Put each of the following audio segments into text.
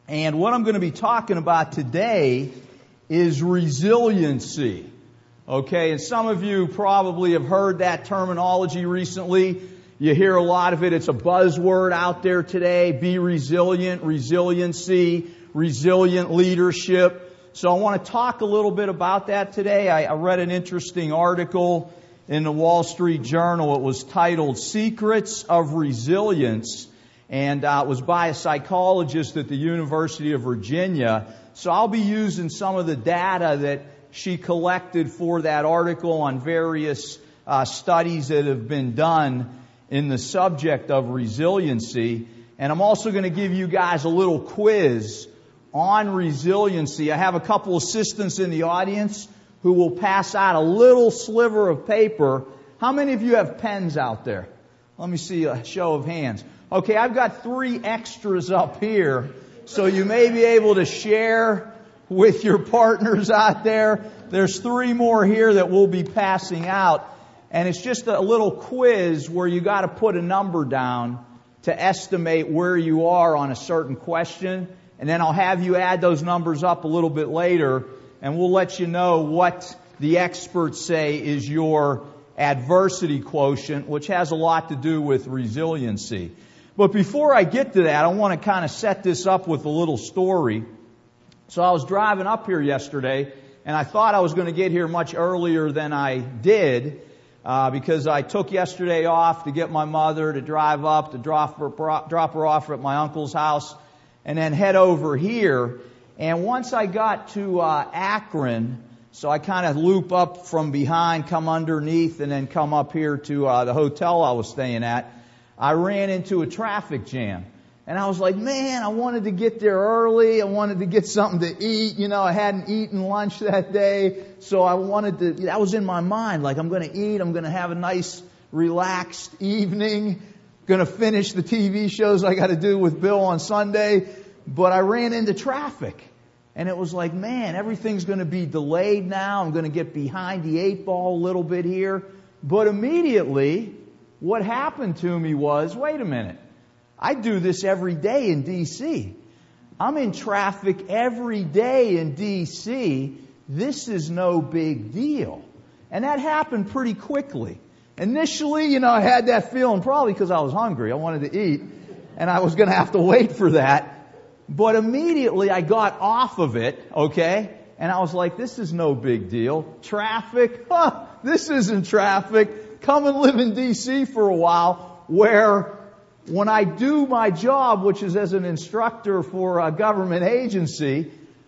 And what I'm going to be talking about today is resiliency. Okay, and some of you probably have heard that terminology recently. You hear a lot of it. It's a buzzword out there today. Be resilient, resiliency, resilient leadership. So I want to talk a little bit about that today. I read an interesting article in the Wall Street Journal. It was titled Secrets of Resilience, and it was by a psychologist at the University of Virginia. So I'll be using some of the data that she collected for that article on various studies that have been done in the subject of resiliency. And I'm also going to give you guys a little quiz on resiliency. I have a couple assistants in the audience who will pass out a little sliver of paper. How many of you have pens out there? Let me see a show of hands. Okay, I've got 3 extras up here, so you may be able to share with your partners out there. There's 3 more here that we'll be passing out. And it's just a little quiz where you got to put a number down to estimate where you are on a certain question. And then I'll have you add those numbers up a little bit later, and we'll let you know what the experts say is your adversity quotient, which has a lot to do with resiliency. But before I get to that, I want to kind of set this up with a little story. So I was driving up here yesterday, and I thought I was going to get here much earlier than I did, because I took yesterday off to get my mother to drive up to drop her off at my uncle's house, and then head over here. And once I got to Akron, so I kind of loop up from behind, come underneath, and then come up here to the hotel I was staying at, I ran into a traffic jam. And I was like, man, I wanted to get there early. I wanted to get something to eat. You know, I hadn't eaten lunch that day. So I wanted to, that was in my mind. Like, I'm going to eat. I'm going to have a nice, relaxed evening. Going to finish the TV shows I got to do with Bill on Sunday. But I ran into traffic. And it was like, man, everything's going to be delayed now. I'm going to get behind the 8 ball a little bit here. But immediately, what happened to me was, wait a minute. I do this every day in D.C. I'm in traffic every day in D.C. This is no big deal. And that happened pretty quickly. Initially, I had that feeling probably because I was hungry. I wanted to eat. And I was going to have to wait for that. But immediately I got off of it, okay? And I was like, this is no big deal. Traffic? This isn't traffic. Come and live in D.C. for a while, where when I do my job, which is as an instructor for a government agency,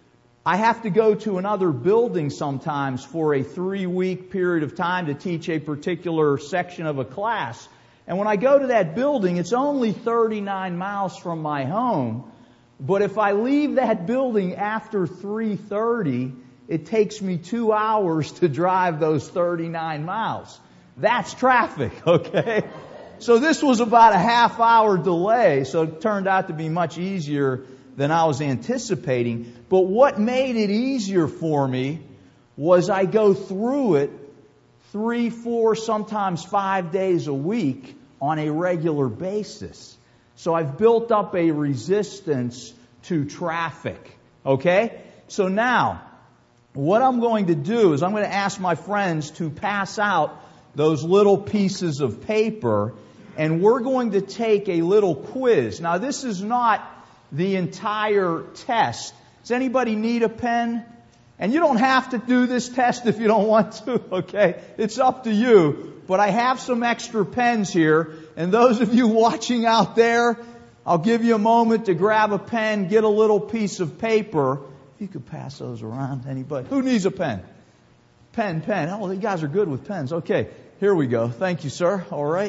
I have to go to another building sometimes for a 3-week period of time to teach a particular section of a class. And when I go to that building, it's only 39 miles from my home. But if I leave that building after 3:30, it takes me 2 hours to drive those 39 miles. That's traffic, okay? So this was about a half-hour delay, so it turned out to be much easier than I was anticipating. But what made it easier for me was I go through it 3, 4, sometimes 5 days a week on a regular basis. So I've built up a resistance to traffic, okay? So now, what I'm going to do is I'm going to ask my friends to pass out those little pieces of paper, and we're going to take a little quiz. Now, this is not the entire test. Does anybody need a pen? And you don't have to do this test if you don't want to, okay? It's up to you. But I have some extra pens here, and those of you watching out there, I'll give you a moment to grab a pen, get a little piece of paper. If you could pass those around, anybody. Who needs a pen? Pen. Oh, you guys are good with pens. Okay, here we go. Thank you, sir. All right.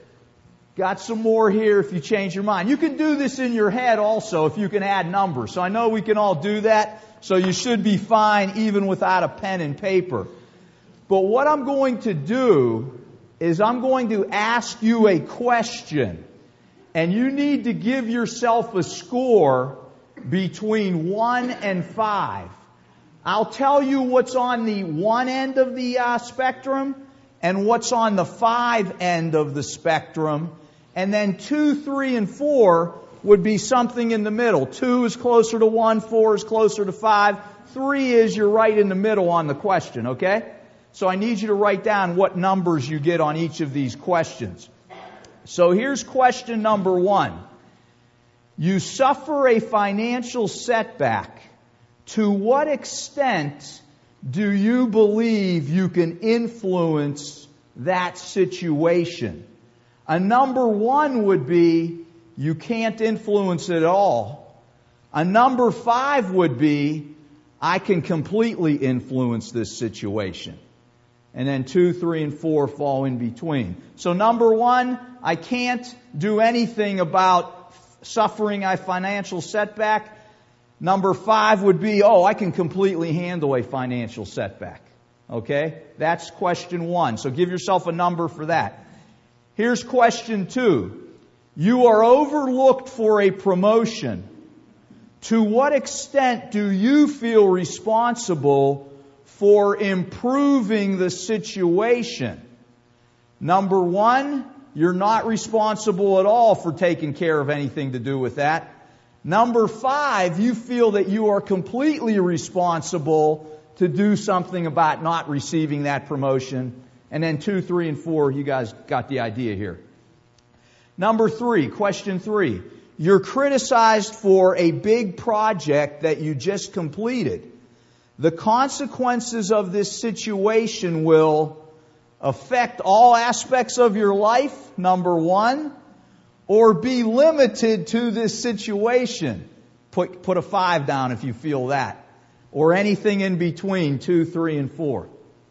Got some more here if you change your mind. You can do this in your head also if you can add numbers. So I know we can all do that. So you should be fine even without a pen and paper. But what I'm going to do is I'm going to ask you a question. And you need to give yourself a score between 1 and 5. I'll tell you what's on the 1 end of the spectrum and what's on the 5 end of the spectrum. And then 2, 3, and 4 would be something in the middle. 2 is closer to 1, 4 is closer to 5, 3 is you're right in the middle on the question, okay? So I need you to write down what numbers you get on each of these questions. So here's question number 1. You suffer a financial setback. To what extent do you believe you can influence that situation? A number 1 would be, you can't influence it at all. A number 5 would be, I can completely influence this situation. And then 2, 3, and 4 fall in between. So number 1, I can't do anything about suffering a financial setback. Number 5 would be, I can completely handle a financial setback. Okay? That's question 1. So give yourself a number for that. Here's question 2. You are overlooked for a promotion. To what extent do you feel responsible for improving the situation? Number 1, you're not responsible at all for taking care of anything to do with that. Number 5, you feel that you are completely responsible to do something about not receiving that promotion. And then 2, 3, and 4, you guys got the idea here. Number 3, question 3. You're criticized for a big project that you just completed. The consequences of this situation will affect all aspects of your life, number 1, or be limited to this situation. Put a 5 down if you feel that. Or anything in between 2, 3, and 4.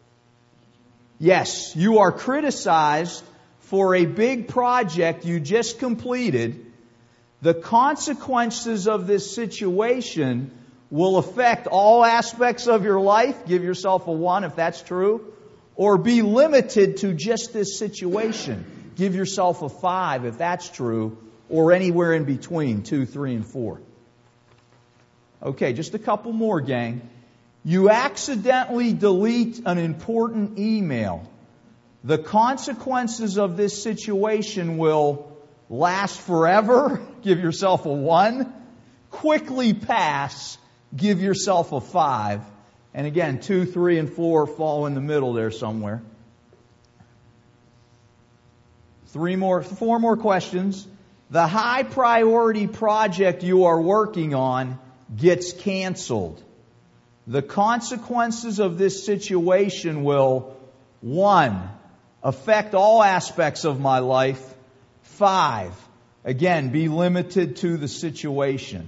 Yes, you are criticized for a big project you just completed. The consequences of this situation will affect all aspects of your life. Give yourself a 1 if that's true. Or be limited to just this situation. Give yourself a 5 if that's true. Or anywhere in between 2, 3, and 4. Okay, just a couple more, gang. You accidentally delete an important email. The consequences of this situation will last forever. Give yourself a 1. Quickly pass. Give yourself a 5. And again, 2, 3, and 4 fall in the middle there somewhere. 4 more questions. The high priority project you are working on gets canceled. The consequences of this situation will, 1, affect all aspects of my life. 5, again, be limited to the situation.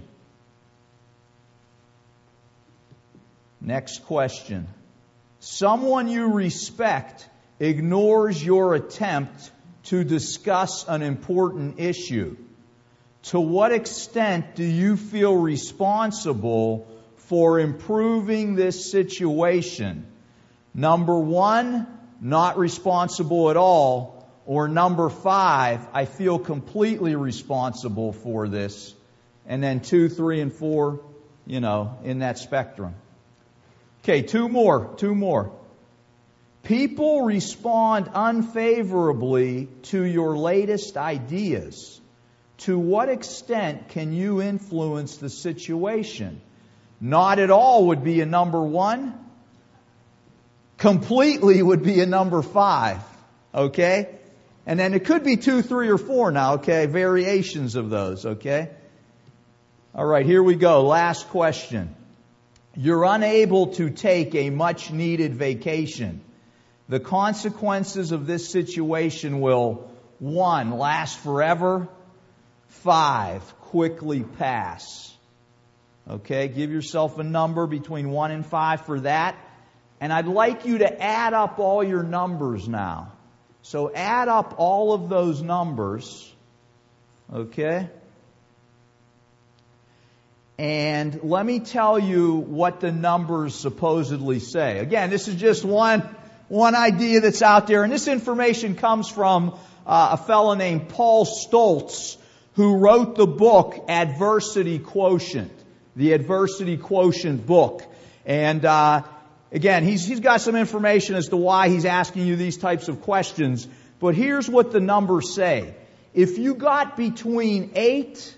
Next question. Someone you respect ignores your attempt to discuss an important issue. To what extent do you feel responsible for improving this situation? Number 1, not responsible at all. Or number 5, I feel completely responsible for this. And then 2, 3, and 4, in that spectrum. Okay, 2 more. People respond unfavorably to your latest ideas. To what extent can you influence the situation? Not at all would be a number 1. Completely would be a number 5. Okay? And then it could be 2, 3, or 4 now, okay? Variations of those, okay? All right, here we go. Last question. You're unable to take a much-needed vacation. The consequences of this situation will, 1, last forever. 5, quickly pass. Okay, give yourself a number between 1 and 5 for that. And I'd like you to add up all your numbers now. So add up all of those numbers. Okay? And let me tell you what the numbers supposedly say. Again, this is just one idea that's out there. And this information comes from a fellow named Paul Stoltz, who wrote the book Adversity Quotient, the Adversity Quotient book. And again, he's got some information as to why he's asking you these types of questions. But here's what the numbers say. If you got between 8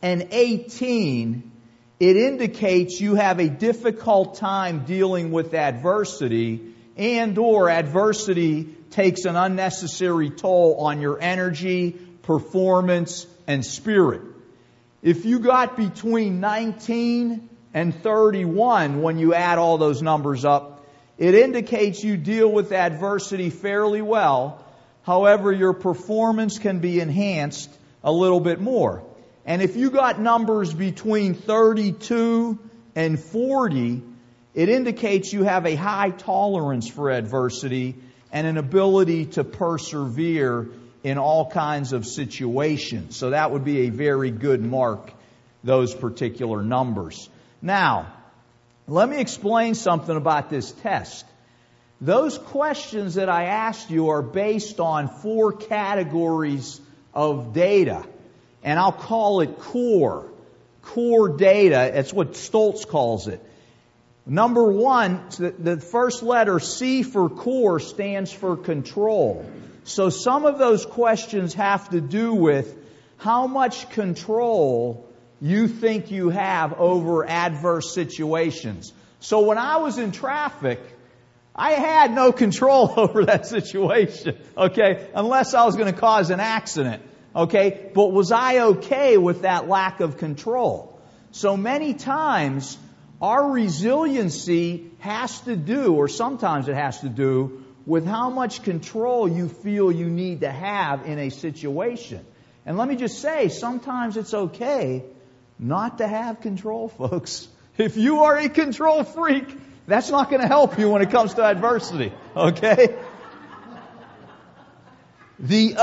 and 18, it indicates you have a difficult time dealing with adversity, and or adversity takes an unnecessary toll on your energy, performance, and spirit. If you got between 19 and 31 when you add all those numbers up, it indicates you deal with adversity fairly well. However, your performance can be enhanced a little bit more. And if you got numbers between 32 and 40, it indicates you have a high tolerance for adversity and an ability to persevere in all kinds of situations. So that would be a very good mark, those particular numbers. Now, let me explain something about this test. Those questions that I asked you are based on 4 categories of data. And I'll call it core data. That's what Stoltz calls it. Number 1, the first letter, C for core, stands for control. So some of those questions have to do with how much control you think you have over adverse situations. So when I was in traffic, I had no control over that situation, okay, unless I was going to cause an accident, okay? But was I okay with that lack of control? So many times, our resiliency has to do, or sometimes it has to do, with how much control you feel you need to have in a situation. And let me just say, sometimes it's okay not to have control, folks. If you are a control freak, that's not going to help you when it comes to adversity, okay? The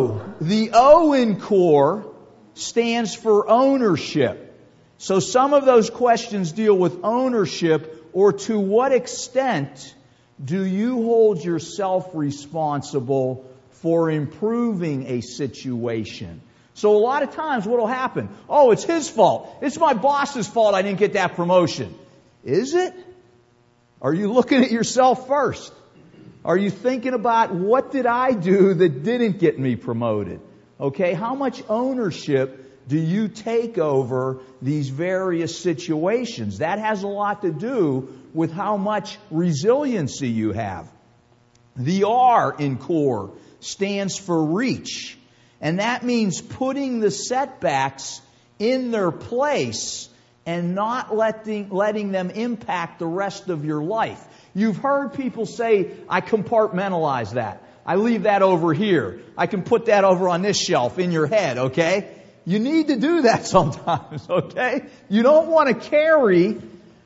O in core stands for ownership. So some of those questions deal with ownership, or to what extent do you hold yourself responsible for improving a situation? So a lot of times what will happen? Oh, it's his fault. It's my boss's fault I didn't get that promotion. Is it? Are you looking at yourself first? Are you thinking about what did I do that didn't get me promoted? Okay, how much ownership do you take over these various situations? That has a lot to do with how much resiliency you have. The R in core stands for reach. And that means putting the setbacks in their place and not letting them impact the rest of your life. You've heard people say, I compartmentalize that. I leave that over here. I can put that over on this shelf in your head, okay? You need to do that sometimes, okay? You don't want to carry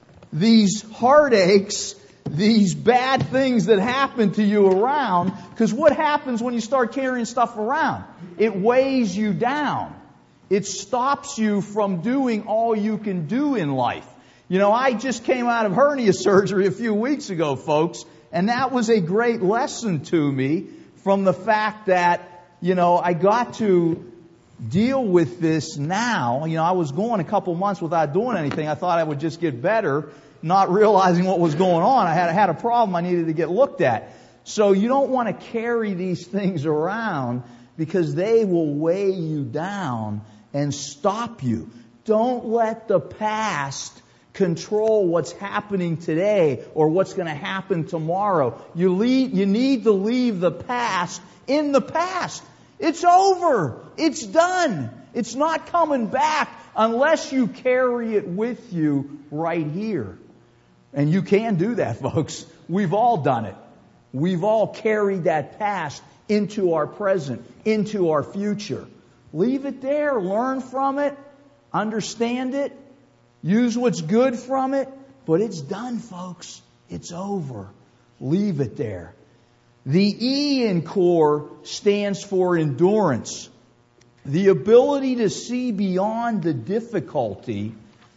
these heartaches, these bad things that happen to you around, because what happens when you start carrying stuff around? It weighs you down. It stops you from doing all you can do in life. You know, I just came out of hernia surgery a few weeks ago, folks, and that was a great lesson to me from the fact that, you know, I got to deal with this now. You know, I was going a couple months without doing anything. I thought I would just get better, not realizing what was going on. I had a problem I needed to get looked at. So you don't want to carry these things around because they will weigh you down and stop you. Don't let the past control what's happening today or what's going to happen tomorrow. You need to leave the past in the past. It's over. It's done. It's not coming back unless you carry it with you right here. And you can do that, folks. We've all done it. We've all carried that past into our present, into our future. Leave it there. Learn from it. Understand it. Use what's good from it. But it's done, folks. It's over. Leave it there. The E in core stands for endurance. The ability to see beyond the difficulty,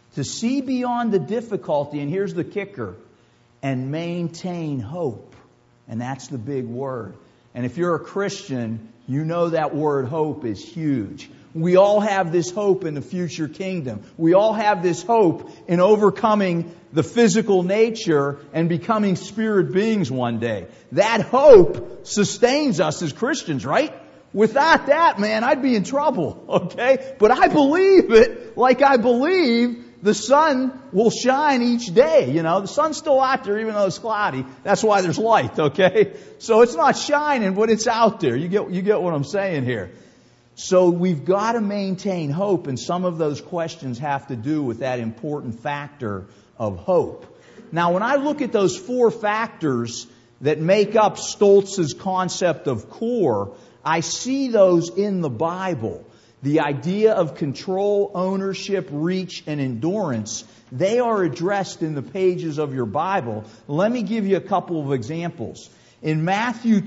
and here's the kicker, and maintain hope. And that's the big word. And if you're a Christian, you know that word hope is huge. We all have this hope in the future kingdom. We all have this hope in overcoming the physical nature and becoming spirit beings one day. That hope sustains us as Christians, right? Without that, man, I'd be in trouble, okay? But I believe it like I believe the sun will shine each day, you know. The sun's still out there even though it's cloudy. That's why there's light, okay? So it's not shining, but it's out there. You get what I'm saying here. So we've got to maintain hope, and some of those questions have to do with that important factor of hope. Now, when I look at those 4 factors that make up Stoltz's concept of core, I see those in the Bible. The idea of control, ownership, reach, and endurance, they are addressed in the pages of your Bible. Let me give you a couple of examples. In Matthew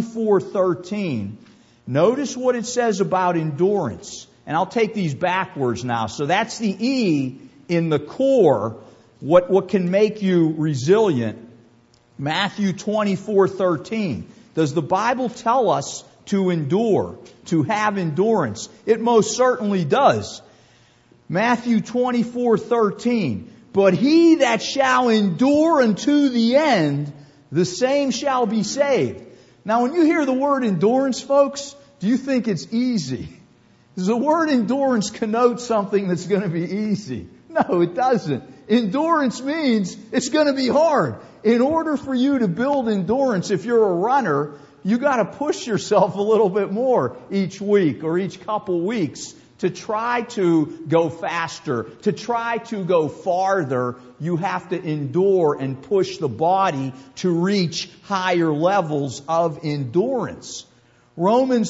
24:13, notice what it says about endurance. And I'll take these backwards now. So that's the E in the core, what can make you resilient. Matthew 24:13. Does the Bible tell us to endure, to have endurance? It most certainly does. Matthew 24:13. But he that shall endure unto the end, the same shall be saved. Now, when you hear the word endurance, folks, do you think it's easy? Does the word endurance connote something that's going to be easy? No, it doesn't. Endurance means it's going to be hard. In order for you to build endurance, if you're a runner, you got to push yourself a little bit more each week or each couple weeks to try to go faster, to try to go farther. You have to endure and push the body to reach higher levels of endurance. Romans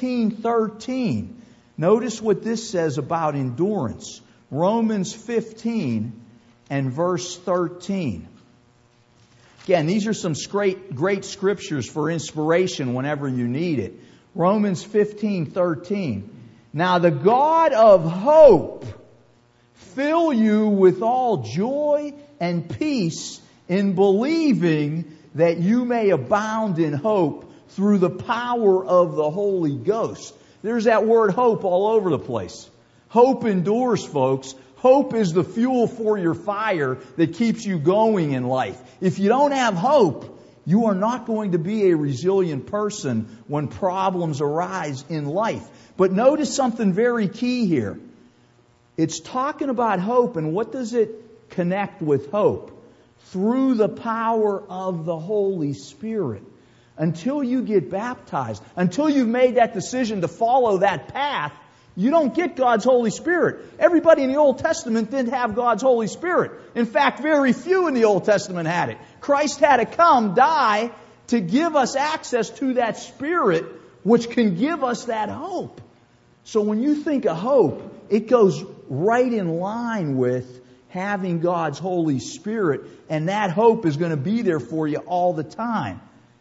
15:13. Notice what this says about endurance. Romans 15 and verse 13. Again, these are some great scriptures for inspiration whenever you need it. Romans 15:13. Now the God of hope fill you with all joy and peace in believing that you may abound in hope through the power of the Holy Ghost. There's that word hope all over the place. Hope endures, folks. Hope is the fuel for your fire that keeps you going in life. If you don't have hope, you are not going to be a resilient person when problems arise in life. But notice something very key here. It's talking about hope, and what does it connect with hope? Through the power of the Holy Spirit. Until you get baptized, until you've made that decision to follow that path, you don't get God's Holy Spirit. Everybody in the Old Testament didn't have God's Holy Spirit. In fact, very few in the Old Testament had it. Christ had to come, die, to give us access to that Spirit, which can give us that hope. So when you think of hope, it goes right in line with having God's Holy Spirit, and that hope is going to be there for you all the time.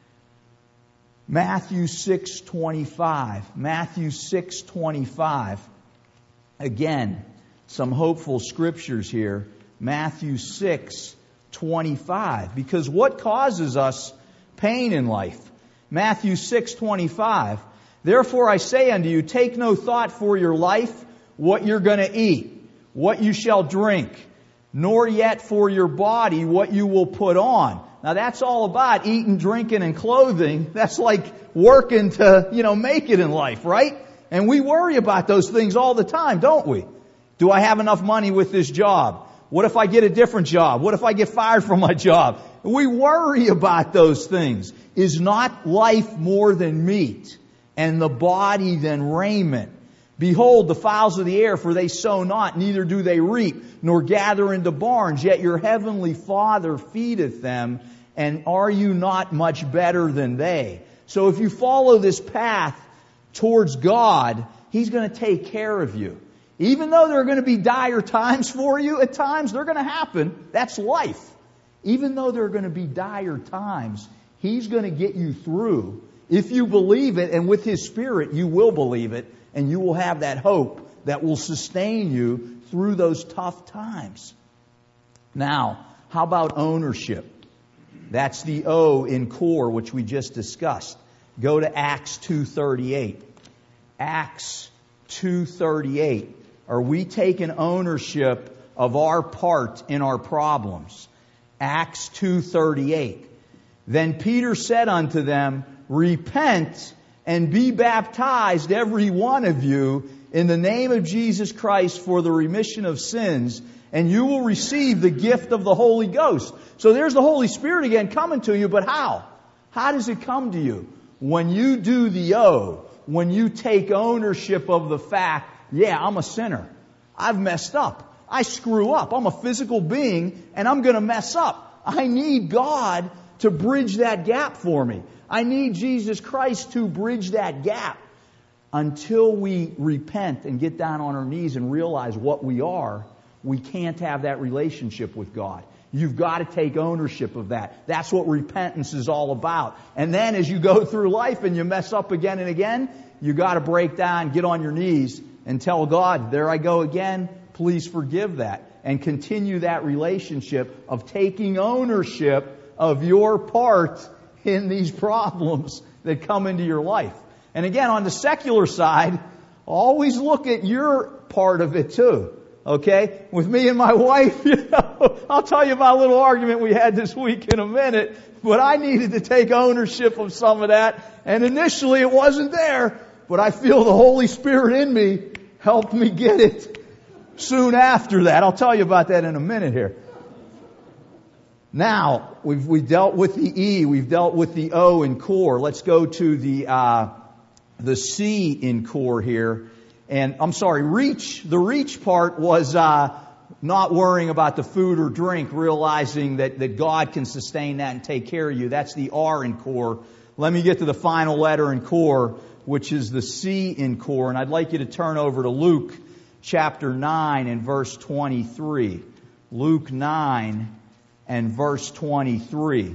Matthew 6:25. Matthew 6:25. Again, some hopeful scriptures here. Matthew 6:25. Because what causes us pain in life? Matthew 6:25. Therefore I say unto you, take no thought for your life, what you're going to eat, what you shall drink, nor yet for your body, what you will put on. Now that's all about eating, drinking, and clothing. That's like working to, make it in life, right? And we worry about those things all the time, don't we? Do I have enough money with this job? What if I get a different job? What if I get fired from my job? We worry about those things. Is not life more than meat, and the body than raiment? Behold, the fowls of the air, for they sow not, neither do they reap, nor gather into barns, yet your heavenly Father feedeth them, and are you not much better than they? So if you follow this path towards God, He's going to take care of you. Even though there are going to be dire times for you, at times they're going to happen. That's life. Even though there are going to be dire times, He's going to get you through. If you believe it, and with His Spirit, you will believe it, and you will have that hope that will sustain you through those tough times. Now, how about ownership? That's the O in core, which we just discussed. Go to Acts 2:38. Acts 2:38. Are we taking ownership of our part in our problems? Acts 2:38. Then Peter said unto them, repent and be baptized, every one of you, in the name of Jesus Christ for the remission of sins, and you will receive the gift of the Holy Ghost. So there's the Holy Spirit again coming to you, but how? How does it come to you? When you do the O, when you take ownership of the fact, yeah, I'm a sinner. I've messed up. I screw up. I'm a physical being, and I'm going to mess up. I need God to bridge that gap for me. I need Jesus Christ to bridge that gap. Until we repent and get down on our knees and realize what we are, we can't have that relationship with God. You've got to take ownership of that. That's what repentance is all about. And then as you go through life and you mess up again and again, you got to break down, get on your knees and tell God, there I go again, please forgive that. And continue that relationship of taking ownership of your part in these problems that come into your life. And again, on the secular side, always look at your part of it too. Okay? With me and my wife, I'll tell you about a little argument we had this week in a minute, but I needed to take ownership of some of that. And initially it wasn't there, but I feel the Holy Spirit in me helped me get it soon after that. I'll tell you about that in a minute here. Now, we've dealt with the E, we've dealt with the O in core. Let's go to the C in core here. And I'm sorry, reach. The reach part was not worrying about the food or drink, realizing that God can sustain that and take care of you. That's the R in core. Let me get to the final letter in core, which is the C in core. And I'd like you to turn over to Luke chapter 9 and verse 23. Luke 9 and verse 23.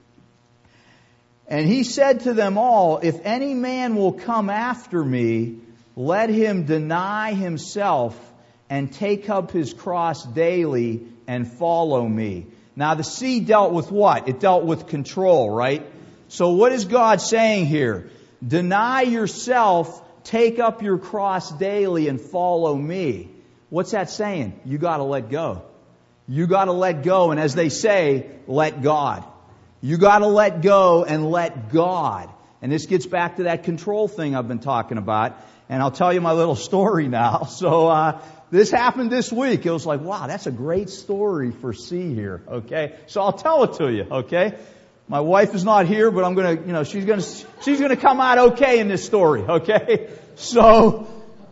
And he said to them all, if any man will come after me, let him deny himself and take up his cross daily and follow me. Now the C dealt with what? It dealt with control, right? So what is God saying here? Deny yourself, take up your cross daily and follow me. What's that saying? You got to let go. You got to let go. And as they say, let God. You got to let go and let God. And this gets back to that control thing I've been talking about. And I'll tell you my little story now. So this happened this week. It was like, wow, that's a great story for C here. Okay, so I'll tell it to you. Okay, my wife is not here, but I'm gonna, she's gonna come out okay in this story. Okay, so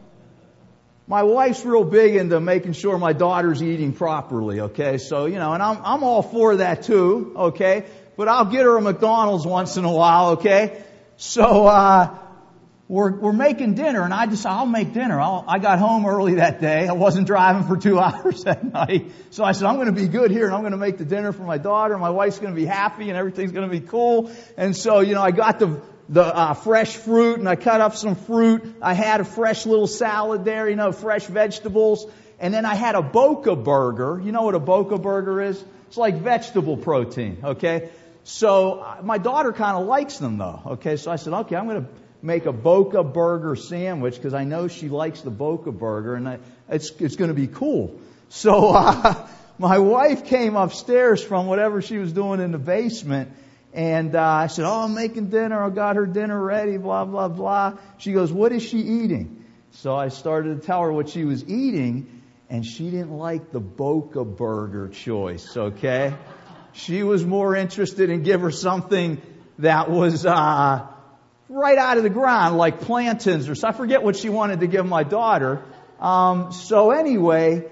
my wife's real big into making sure my daughter's eating properly. Okay, so and I'm all for that too. Okay, but I'll get her a McDonald's once in a while. Okay, so we're making dinner, and I decided I'll make dinner. I got home early that day. I wasn't driving for 2 hours that night. So I said, I'm going to be good here, and I'm going to make the dinner for my daughter. My wife's going to be happy, and everything's going to be cool. And so, I got the fresh fruit, and I cut up some fruit. I had a fresh little salad there, fresh vegetables. And then I had a Boca burger. You know what a Boca burger is? It's like vegetable protein, okay? So my daughter kind of likes them, though, okay? So I said, okay, I'm going to make a Boca burger sandwich because I know she likes the Boca burger, and it's going to be cool. So my wife came upstairs from whatever she was doing in the basement, and I said, I'm making dinner. I got her dinner ready, blah, blah, blah. She goes, what is she eating? So I started to tell her what she was eating, and she didn't like the Boca burger choice, okay? She was more interested in give her something that was right out of the ground, like plantains or something. I forget what she wanted to give my daughter. So anyway,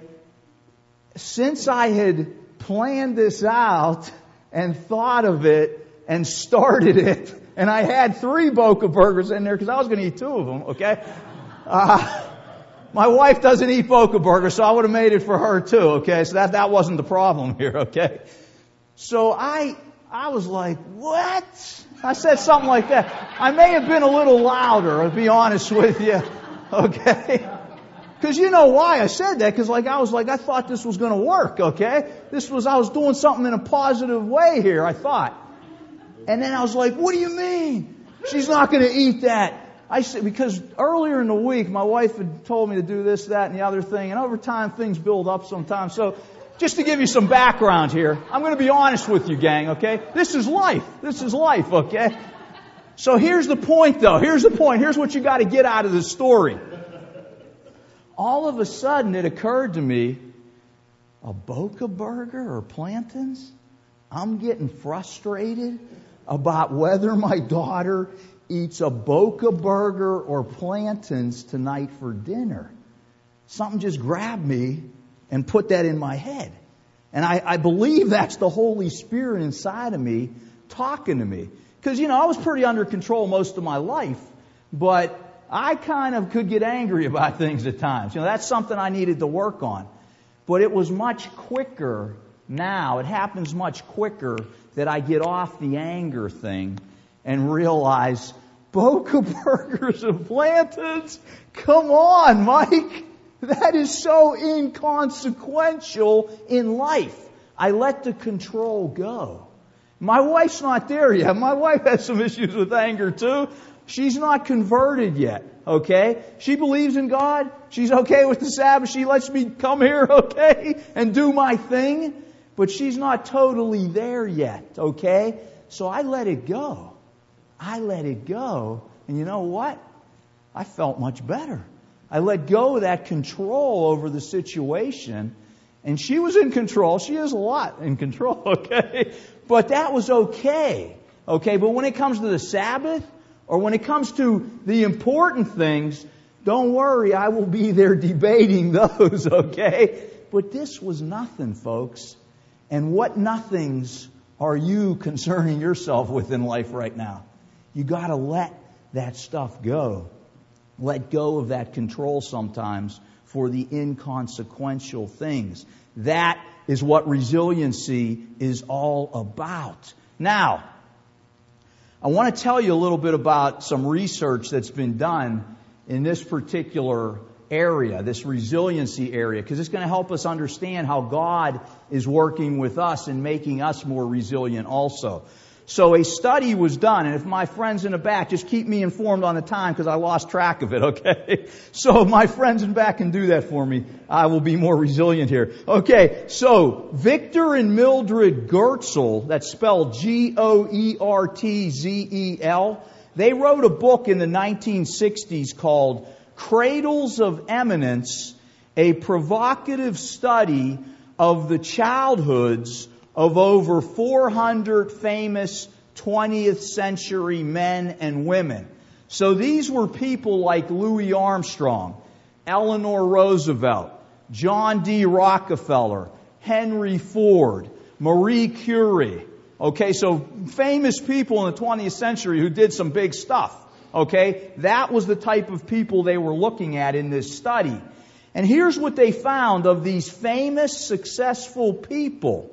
since I had planned this out and thought of it and started it, and I had 3 Boca burgers in there because I was going to eat 2 of them, okay? My wife doesn't eat Boca burgers, so I would have made it for her too, okay? So that wasn't the problem here, okay? So I was like, what? I said something like that. I may have been a little louder, I'll be honest with you. Okay? Because you know why I said that? Because I thought this was going to work, okay? I was doing something in a positive way here, I thought. And then I was like, what do you mean? She's not going to eat that. I said, because earlier in the week, my wife had told me to do this, that, and the other thing. And over time, things build up sometimes. So just to give you some background here, I'm going to be honest with you, gang, okay? This is life, okay? So here's the point though. Here's the point. Here's what you got to get out of the story. All of a sudden it occurred to me, a Boca burger or plantains? I'm getting frustrated about whether my daughter eats a Boca burger or plantains tonight for dinner. Something just grabbed me and put that in my head. And I believe that's the Holy Spirit inside of me talking to me. Because, I was pretty under control most of my life, but I kind of could get angry about things at times. That's something I needed to work on. But it was much quicker now. It happens much quicker that I get off the anger thing and realize, Boca burgers and plantains? Come on, Mike. That is so inconsequential in life. I let the control go. My wife's not there yet. My wife has some issues with anger too. She's not converted yet, okay? She believes in God. She's okay with the Sabbath. She lets me come here, okay, and do my thing. But she's not totally there yet, okay? So I let it go. I let it go. And you know what? I felt much better. I let go of that control over the situation. And she was in control. She is a lot in control, okay? But that was okay. Okay, but when it comes to the Sabbath, or when it comes to the important things, don't worry, I will be there debating those, okay? But this was nothing, folks. And what nothings are you concerning yourself with in life right now? You got to let that stuff go. Let go of that control sometimes for the inconsequential things. That is what resiliency is all about. Now, I want to tell you a little bit about some research that's been done in this particular area, this resiliency area, because it's going to help us understand how God is working with us and making us more resilient also. So a study was done, and if my friends in the back, just keep me informed on the time because I lost track of it, okay? So my friends in the back can do that for me. I will be more resilient here. Okay, so Victor and Mildred Goertzel, that's spelled Goertzel, they wrote a book in the 1960s called Cradles of Eminence, a provocative study of the childhoods of over 400 famous 20th century men and women. So these were people like Louis Armstrong, Eleanor Roosevelt, John D. Rockefeller, Henry Ford, Marie Curie. Okay, so famous people in the 20th century who did some big stuff. Okay, that was the type of people they were looking at in this study. And here's what they found of these famous, successful people.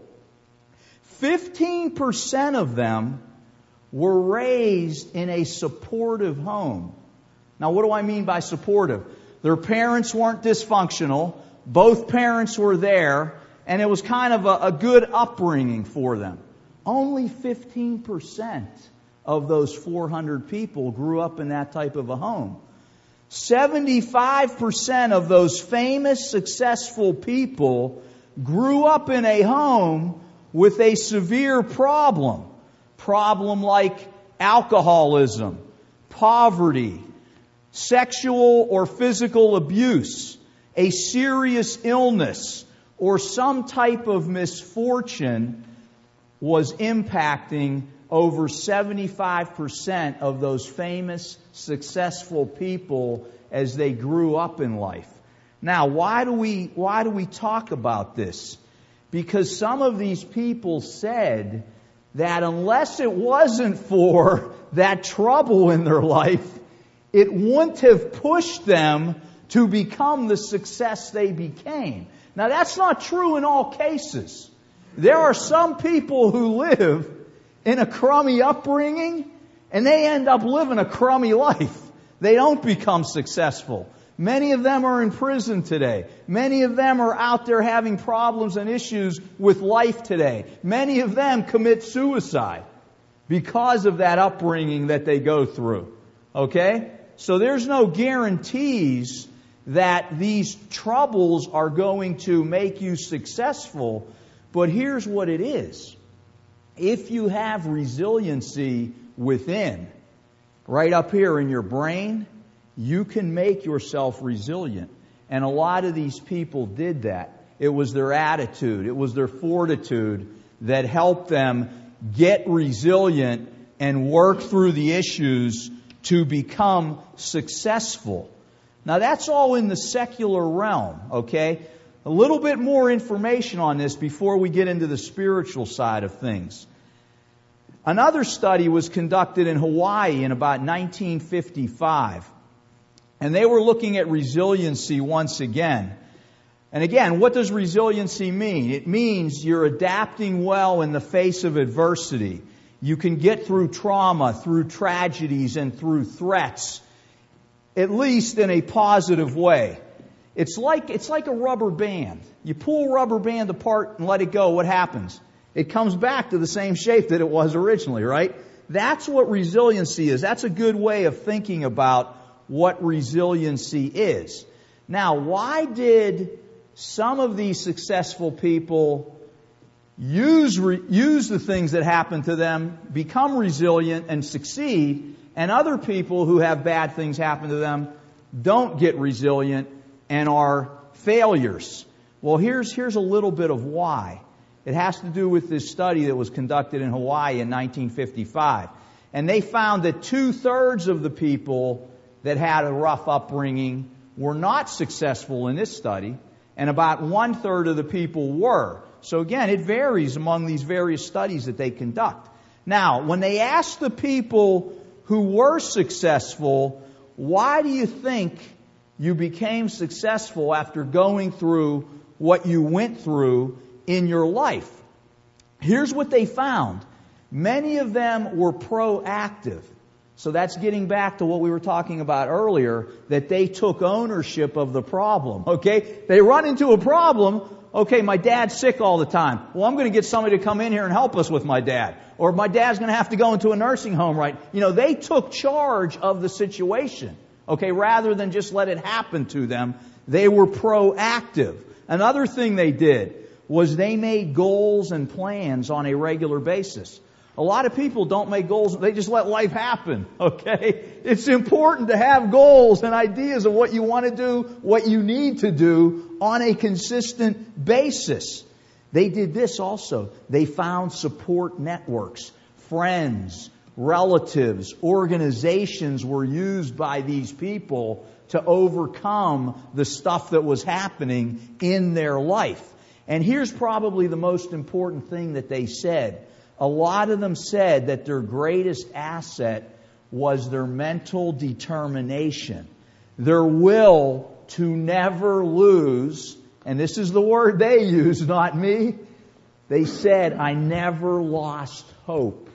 15% of them were raised in a supportive home. Now, what do I mean by supportive? Their parents weren't dysfunctional. Both parents were there. And it was kind of a good upbringing for them. Only 15% of those 400 people grew up in that type of a home. 75% of those famous, successful people grew up in a home with a severe problem. Problem like alcoholism, poverty, sexual or physical abuse, a serious illness, or some type of misfortune was impacting over 75% of those famous, successful people as they grew up in life. Now, why do we talk about this? Because some of these people said that unless it wasn't for that trouble in their life, it wouldn't have pushed them to become the success they became. Now, that's not true in all cases. There are some people who live in a crummy upbringing, and they end up living a crummy life. They don't become successful. Many of them are in prison today. Many of them are out there having problems and issues with life today. Many of them commit suicide because of that upbringing that they go through. Okay? So there's no guarantees that these troubles are going to make you successful. But here's what it is. If you have resiliency within, right up here in your brain, you can make yourself resilient. And a lot of these people did that. It was their attitude, it was their fortitude that helped them get resilient and work through the issues to become successful. Now that's all in the secular realm, okay? A little bit more information on this before we get into the spiritual side of things. Another study was conducted in Hawaii in about 1955. And they were looking at resiliency once again. And again, what does resiliency mean? It means you're adapting well in the face of adversity. You can get through trauma, through tragedies, and through threats, at least in a positive way. It's like a rubber band. You pull a rubber band apart and let it go, what happens? It comes back to the same shape that it was originally, right? That's what resiliency is. That's a good way of thinking about what resiliency is. Now, why did some of these successful people use the things that happen to them, become resilient and succeed, and other people who have bad things happen to them don't get resilient and are failures? Well, here's a little bit of why. It has to do with this study that was conducted in Hawaii in 1955. And they found that 2/3 of the people that had a rough upbringing were not successful in this study, and about 1/3 of the people were. So again, it varies among these various studies that they conduct. Now, when they asked the people who were successful, why do you think you became successful after going through what you went through in your life? Here's what they found. Many of them were proactive. So that's getting back to what we were talking about earlier, that they took ownership of the problem, okay? They run into a problem, okay, my dad's sick all the time. Well, I'm going to get somebody to come in here and help us with my dad. Or my dad's going to have to go into a nursing home, right? You know, they took charge of the situation, okay? Rather than just let it happen to them, they were proactive. Another thing they did was they made goals and plans on a regular basis. A lot of people don't make goals. They just let life happen, okay? It's important to have goals and ideas of what you want to do, what you need to do on a consistent basis. They did this also. They found support networks, friends, relatives, organizations were used by these people to overcome the stuff that was happening in their life. And here's probably the most important thing that they said. A lot of them said that their greatest asset was their mental determination, their will to never lose. And this is the word they used, not me. They said, I never lost hope.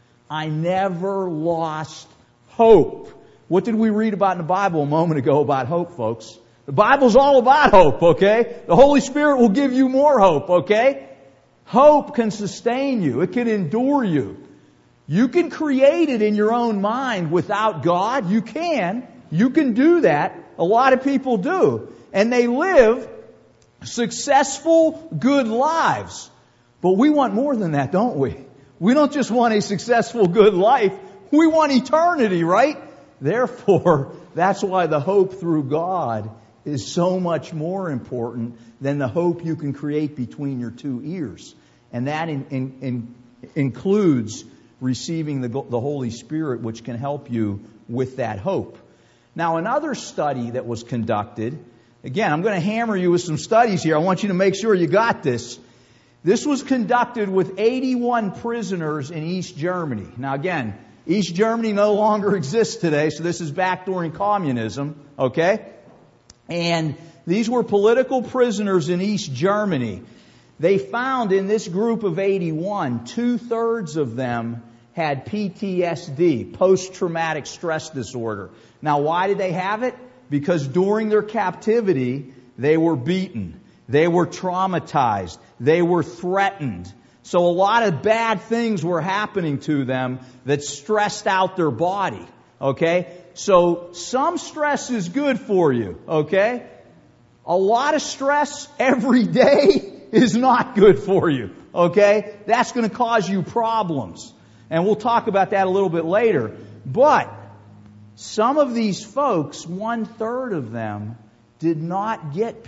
I never lost hope. What did we read about in the Bible a moment ago about hope, folks? The Bible's all about hope, okay? The Holy Spirit will give you more hope, okay? Hope can sustain you. It can endure you. You can create it in your own mind without God. You can. You can do that. A lot of people do. And they live successful, good lives. But we want more than that, don't we? We don't just want a successful, good life. We want eternity, right? Therefore, that's why the hope through God is so much more important than the hope you can create between your two ears. And that includes receiving the Holy Spirit, which can help you with that hope. Now, another study that was conducted, again, I'm going to hammer you with some studies here. I want you to make sure you got this. This was conducted with 81 prisoners in East Germany. Now, again, East Germany no longer exists today, so this is back during communism, okay? And these were political prisoners in East Germany. They found in this group of 81, 2/3 of them had PTSD, post-traumatic stress disorder. Now, why did they have it? Because during their captivity, they were beaten. They were traumatized. They were threatened. So a lot of bad things were happening to them that stressed out their body. Okay? So some stress is good for you. Okay? A lot of stress every day is not good for you. Okay? That's going to cause you problems. And we'll talk about that a little bit later. But Some of these folks, 1/3 of them, did not get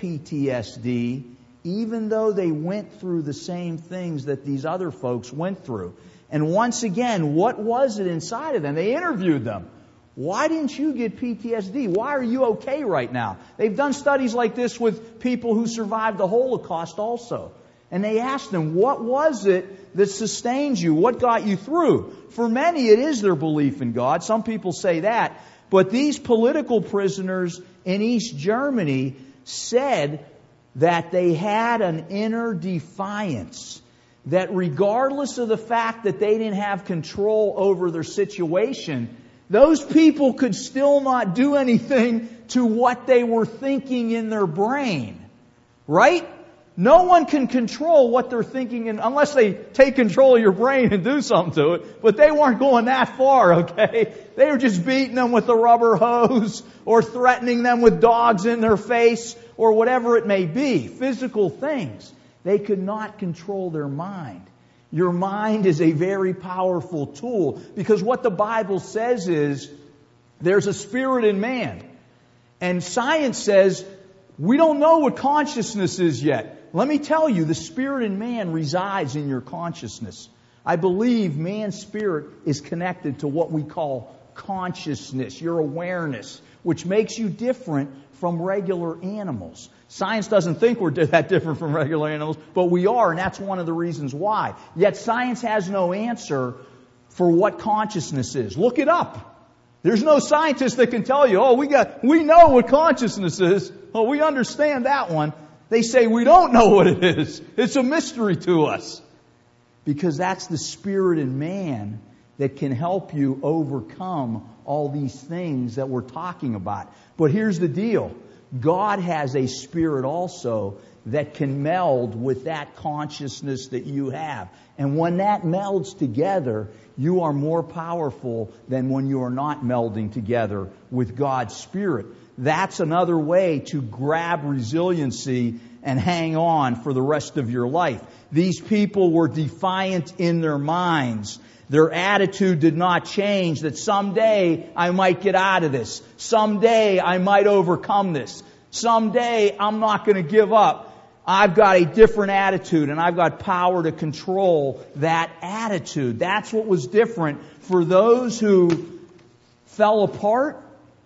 PTSD, even though they went through the same things that these other folks went through. And once again, what was it inside of them? They interviewed them. Why didn't you get PTSD? Why are you okay right now? They've done studies like this with people who survived the Holocaust also. And they asked them, what was it that sustained you? What got you through? For many, it is their belief in God. Some people say that. But these political prisoners in East Germany said that they had an inner defiance. That regardless of the fact that they didn't have control over their situation, those people could still not do anything to what they were thinking in their brain. Right? No one can control what they're thinking unless they take control of your brain and do something to it. But they weren't going that far, okay? They were just beating them with a rubber hose or threatening them with dogs in their face or whatever it may be. Physical things. They could not control their mind. Your mind is a very powerful tool because what the Bible says is there's a spirit in man. And science says we don't know what consciousness is yet. Let me tell you, the spirit in man resides in your consciousness. I believe man's spirit is connected to what we call consciousness, your awareness, which makes you different from regular animals. Science doesn't think we're that different from regular animals, but we are, and that's one of the reasons why. Yet science has no answer for what consciousness is. Look it up. There's no scientist that can tell you, we know what consciousness is. Oh, we understand that one. They say we don't know what it is. It's a mystery to us. Because that's the spirit in man that can help you overcome all these things that we're talking about. But here's the deal. God has a spirit also that can meld with that consciousness that you have. And when that melds together, you are more powerful than when you are not melding together with God's Spirit. That's another way to grab resiliency and hang on for the rest of your life. These people were defiant in their minds. Their attitude did not change that someday I might get out of this. Someday I might overcome this. Someday I'm not going to give up. I've got a different attitude and I've got power to control that attitude. That's what was different for those who fell apart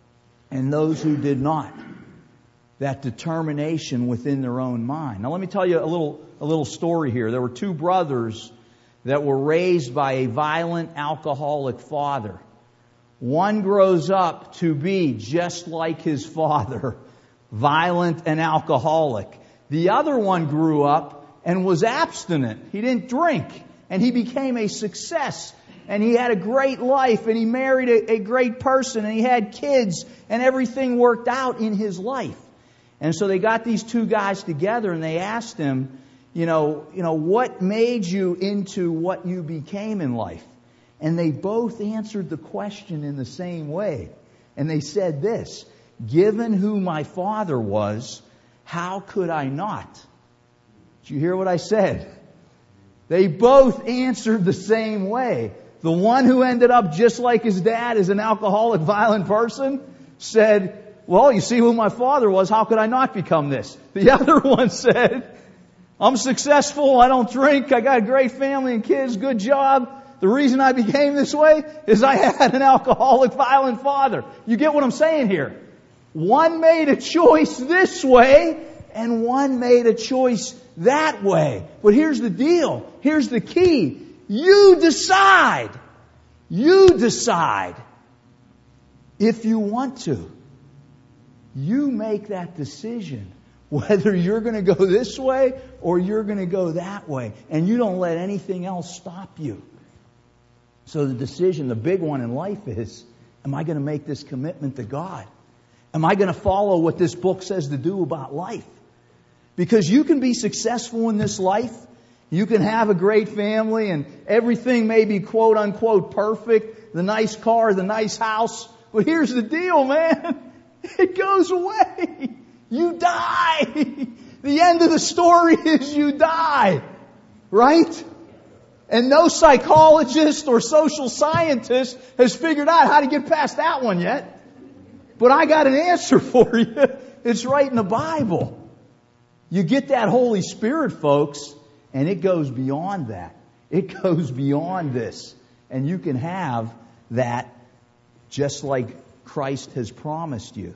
and those who did not. That determination within their own mind. Now let me tell you a little story here. There were two brothers that were raised by a violent alcoholic father. One grows up to be just like his father, violent and alcoholic. The other one grew up and was abstinent. He didn't drink. And he became a success. And he had a great life. And he married a great person. And he had kids. And everything worked out in his life. And so they got these two guys together and they asked him, what made you into what you became in life? And they both answered the question in the same way. And they said this, given who my father was, how could I not? Did you hear what I said? They both answered the same way. The one who ended up just like his dad as an alcoholic, violent person said, well, you see who my father was, how could I not become this? The other one said, I'm successful, I don't drink, I got a great family and kids, good job. The reason I became this way is I had an alcoholic, violent father. You get what I'm saying here? One made a choice this way, and one made a choice that way. But here's the deal. Here's the key. You decide. You decide if you want to. You make that decision. Whether you're going to go this way or you're going to go that way. And you don't let anything else stop you. So the decision, the big one in life is, am I going to make this commitment to God? Am I going to follow what this book says to do about life? Because you can be successful in this life. You can have a great family and everything may be quote unquote perfect. The nice car, the nice house. But here's the deal, man. It goes away. You die. The end of the story is you die. Right? And no psychologist or social scientist has figured out how to get past that one yet. But I got an answer for you. It's right in the Bible. You get that Holy Spirit, folks, and it goes beyond that. It goes beyond this. And you can have that just like Christ has promised you.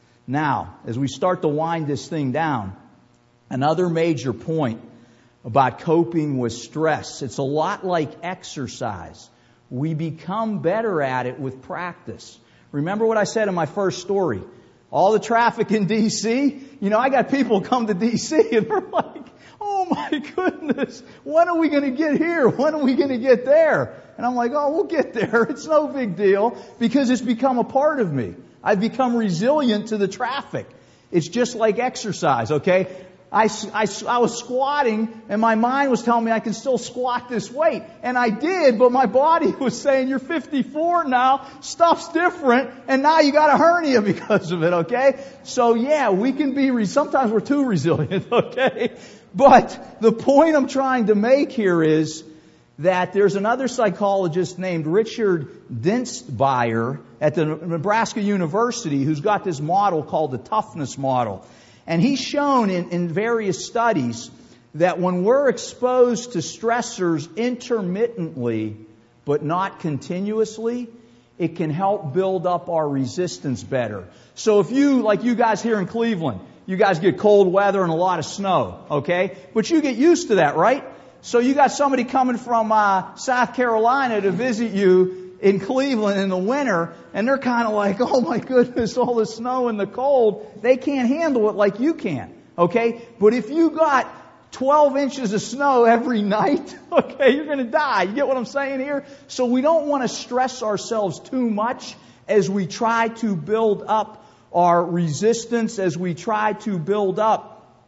Now, as we start to wind this thing down, another major point about coping with stress. It's a lot like exercise. We become better at it with practice. Remember what I said in my first story? All the traffic in D.C., I got people come to D.C. and they're like, oh my goodness, when are we going to get here? When are we going to get there? And I'm like, oh, we'll get there. It's no big deal because it's become a part of me. I've become resilient to the traffic. It's just like exercise, okay? I was squatting and my mind was telling me I can still squat this weight. And I did, but my body was saying, you're 54 now, stuff's different, and now you got a hernia because of it, okay? So yeah, we can be, sometimes we're too resilient, okay? But the point I'm trying to make here is that there's another psychologist named Richard Dinstbeyer at the Nebraska University who's got this model called the toughness model. And he's shown in various studies that when we're exposed to stressors intermittently, but not continuously, it can help build up our resistance better. So if you, like you guys here in Cleveland, you guys get cold weather and a lot of snow, okay? But you get used to that, right? So you got somebody coming from South Carolina to visit you in Cleveland in the winter, and they're kind of like, oh my goodness, all the snow and the cold. They can't handle it like you can, okay? But if you got 12 inches of snow every night, okay, you're going to die. You get what I'm saying here? So we don't want to stress ourselves too much as we try to build up our resistance, as we try to build up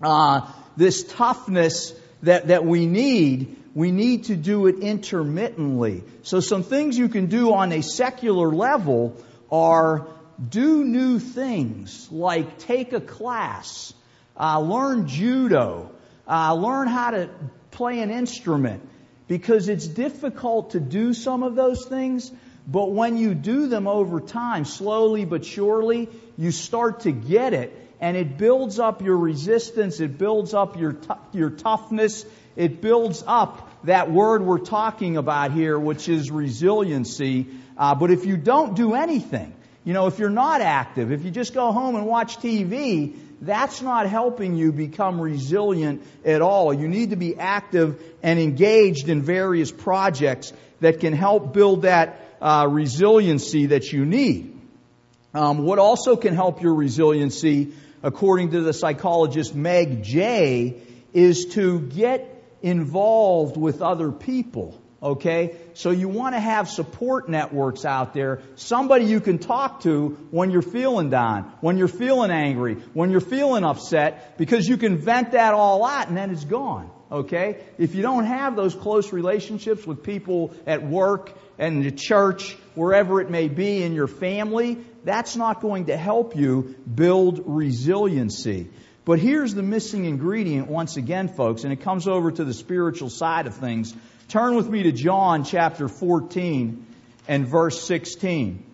this toughness that we need. We need to do it intermittently. So some things you can do on a secular level are do new things, like take a class, learn judo, learn how to play an instrument, because it's difficult to do some of those things, but when you do them over time, slowly but surely, you start to get it, and it builds up your resistance, it builds up your toughness, it builds up that word we're talking about here, which is resiliency. But if you don't do anything, if you're not active, if you just go home and watch TV, that's not helping you become resilient at all. You need to be active and engaged in various projects that can help build that resiliency that you need. What also can help your resiliency, according to the psychologist Meg Jay, is to get involved with other people, okay? So you want to have support networks out there, somebody you can talk to when you're feeling down, when you're feeling angry, when you're feeling upset, because you can vent that all out and then it's gone, okay? If you don't have those close relationships with people at work and the church, wherever it may be, in your family, that's not going to help you build resiliency. But here's the missing ingredient once again, folks, and it comes over to the spiritual side of things. Turn with me to John chapter 14 and verse 16.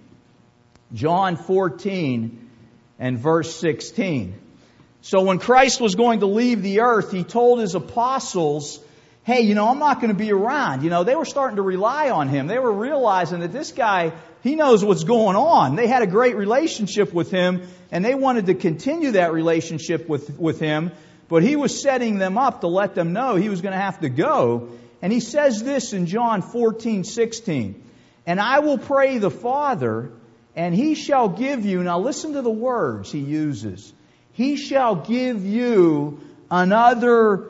John 14 and verse 16. So when Christ was going to leave the earth, He told His apostles, hey, I'm not going to be around. They were starting to rely on Him. They were realizing that this guy, he knows what's going on. They had a great relationship with Him, and they wanted to continue that relationship with Him, but He was setting them up to let them know He was going to have to go. And He says this in John 14:16, and I will pray the Father, and He shall give you, now listen to the words He uses, He shall give you another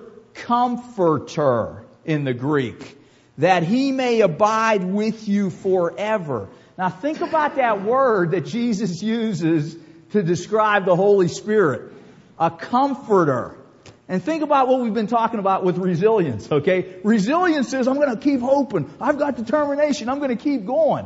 Comforter in the Greek, that He may abide with you forever. Now think about that word that Jesus uses to describe the Holy Spirit. A comforter. And think about what we've been talking about with resilience, okay? Resilience is, I'm going to keep hoping. I've got determination. I'm going to keep going.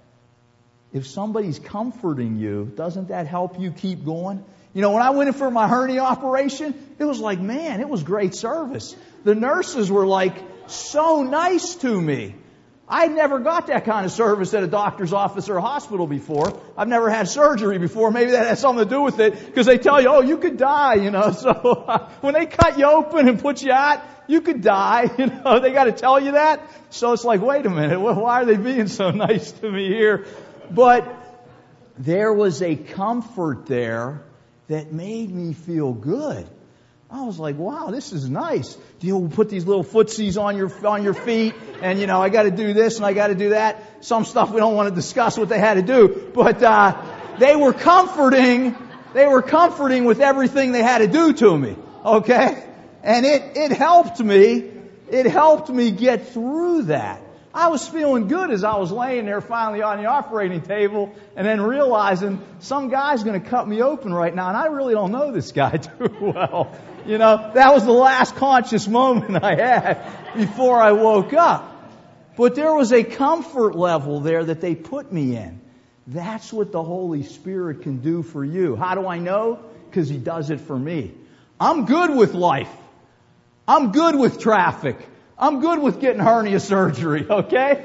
If somebody's comforting you, doesn't that help you keep going? When I went in for my hernia operation, it was like, man, it was great service. The nurses were like, so nice to me. I never got that kind of service at a doctor's office or a hospital before. I've never had surgery before. Maybe that has something to do with it, because they tell you, oh, you could die, So when they cut you open and put you out, you could die, They got to tell you that. So it's like, wait a minute, why are they being so nice to me here? But there was a comfort there that made me feel good. I was like, wow, this is nice. You put these little footsies on your feet, and I got to do this and I got to do that. Some stuff we don't want to discuss what they had to do, but they were comforting. They were comforting with everything they had to do to me. Okay, and it helped me. It helped me get through that. I was feeling good as I was laying there finally on the operating table, and then realizing some guy's going to cut me open right now, and I really don't know this guy too well. That was the last conscious moment I had before I woke up. But there was a comfort level there that they put me in. That's what the Holy Spirit can do for you. How do I know? Because He does it for me. I'm good with life. I'm good with traffic. I'm good with getting hernia surgery, okay?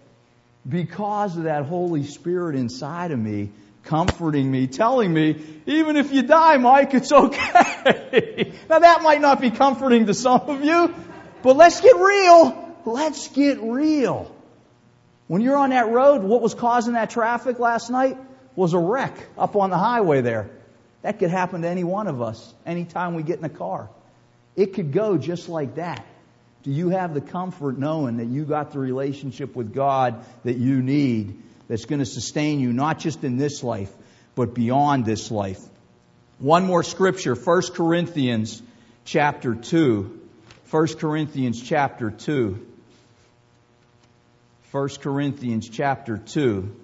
Because of that Holy Spirit inside of me, comforting me, telling me, even if you die, Mike, it's okay. Now that might not be comforting to some of you, but let's get real. Let's get real. When you're on that road, what was causing that traffic last night was a wreck up on the highway there. That could happen to any one of us anytime we get in a car. It could go just like that. Do you have the comfort knowing that you got the relationship with God that you need, that's going to sustain you not just in this life, but beyond this life? One more scripture, 1 Corinthians chapter 2. 1 Corinthians chapter 2. 1 Corinthians chapter 2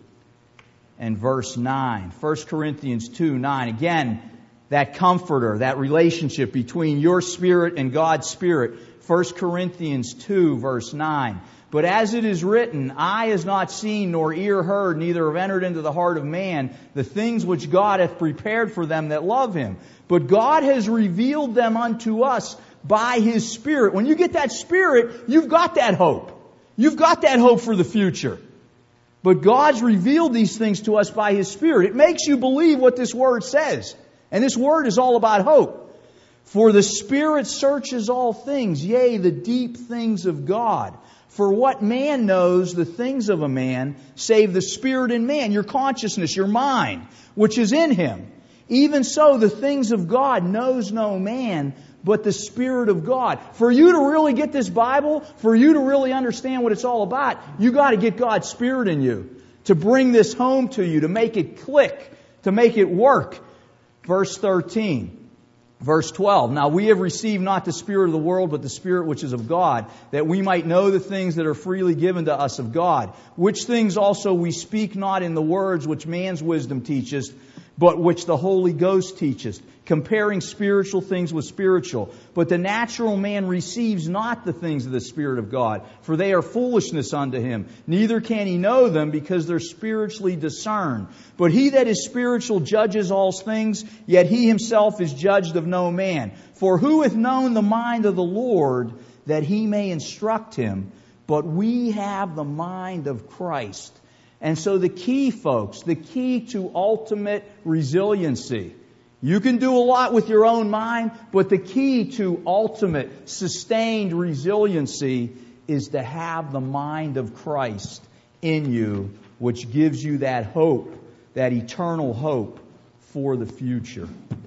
and verse 9. 1 Corinthians 2:9. Again, that comforter, that relationship between your spirit and God's Spirit. 1 Corinthians 2 verse 9. But as it is written, eye has not seen nor ear heard, neither have entered into the heart of man the things which God hath prepared for them that love Him. But God has revealed them unto us by His Spirit. When you get that Spirit, you've got that hope. You've got that hope for the future. But God's revealed these things to us by His Spirit. It makes you believe what this Word says. And this Word is all about hope. For the Spirit searches all things, yea, the deep things of God. For what man knows the things of a man, save the Spirit in man, your consciousness, your mind, which is in him. Even so, the things of God knows no man, but the Spirit of God. For you to really get this Bible, for you to really understand what it's all about, you got to get God's Spirit in you, to bring this home to you, to make it click, to make it work. Verse 13. Verse 12, now we have received not the spirit of the world, but the Spirit which is of God, that we might know the things that are freely given to us of God. Which things also we speak not in the words which man's wisdom teacheth, but which the Holy Ghost teacheth, comparing spiritual things with spiritual. But the natural man receives not the things of the Spirit of God, for they are foolishness unto him. Neither can he know them, because they're spiritually discerned. But he that is spiritual judges all things, yet he himself is judged of no man. For who hath known the mind of the Lord, that he may instruct him? But we have the mind of Christ. And so the key, folks, the key to ultimate resiliency. You can do a lot with your own mind, but the key to ultimate, sustained resiliency is to have the mind of Christ in you, which gives you that hope, that eternal hope for the future.